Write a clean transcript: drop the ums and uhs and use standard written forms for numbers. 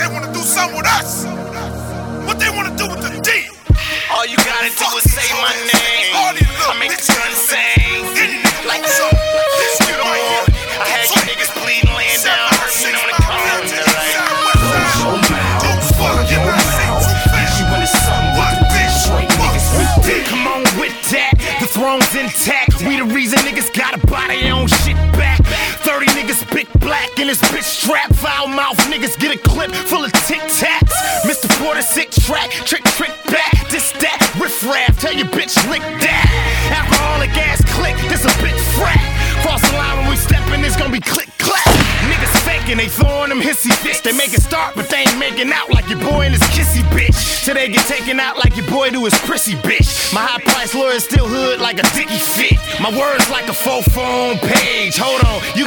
they wanna do something with us. What they wanna do with the D? All you gotta do is say my name. I make the sun sing. Like so. I had you niggas bleeding, laying down, hurting on the corner. Come on with that, the throne's intact. We the reason niggas gotta buy their own shit back. 30 niggas big black in this bitch strap. Foul mouth niggas get a clip full of tic tacs. Mr. Porter 6-track, trick back. This that, riff raff, tell your bitch lick that. Alcoholic ass click, this a bit frat. Cross the line when we steppin', it's gonna be click clack. Niggas faking, they throwing them hissy fits. They make it start, but they ain't making out like your boy and his kissy bitch. Till they get taken out like your boy do his prissy bitch. My high price lawyer still hood like a dicky fit. My words like a 4 phone page. Hold on, you